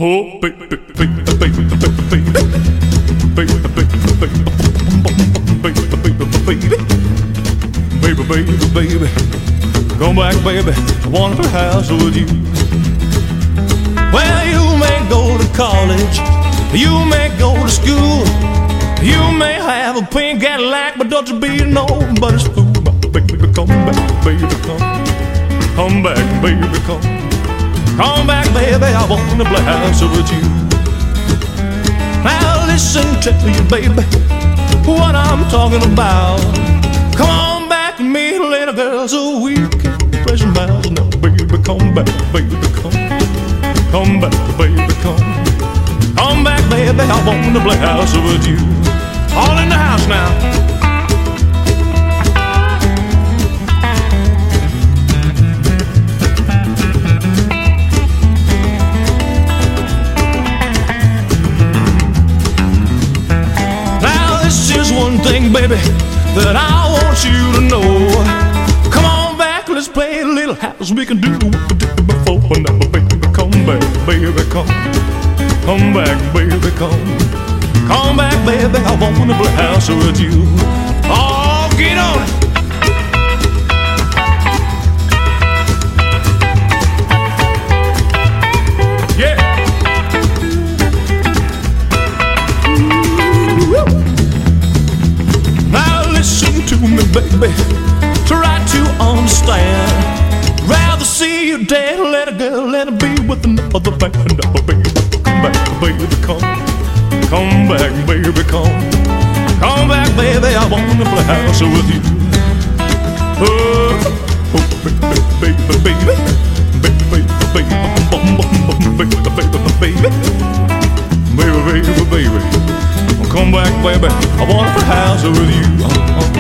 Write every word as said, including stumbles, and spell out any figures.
Oh, baby, baby, baby, baby, baby, baby, baby, baby, baby, baby, come back, baby. I wanna play house with you. Well, you may go to college, you may go to school, you may have a pink Cadillac, but don't you be nobody's fool. Baby, come back, baby, come, come back, baby, come. Come back, baby, I wanna play house with you. Now listen to you, baby, what I'm talking about. Come on back to me, little girl, so we can play some house. Now, baby, come back, baby, come. Come back, baby, come. Come back, baby, I wanna play house with you. All in the house now. One thing, baby, that I want you to know. Come on back, let's play a little house. We can do what we did before. Now, baby, come back, baby, come. Come back, baby, come. Come back, baby, I wanna play house with you. Oh, get on it. Baby, try to understand. Rather see you dead, let a girl, let her be with another man. Oh, baby, come back, baby, come. Come back, baby, come. Come back, baby, I wanna play house with you. Oh, oh baby, baby, baby, baby, baby, baby, bum, bum, bum, baby, baby, baby, baby, baby, baby. Come back, baby, I wanna play house with you.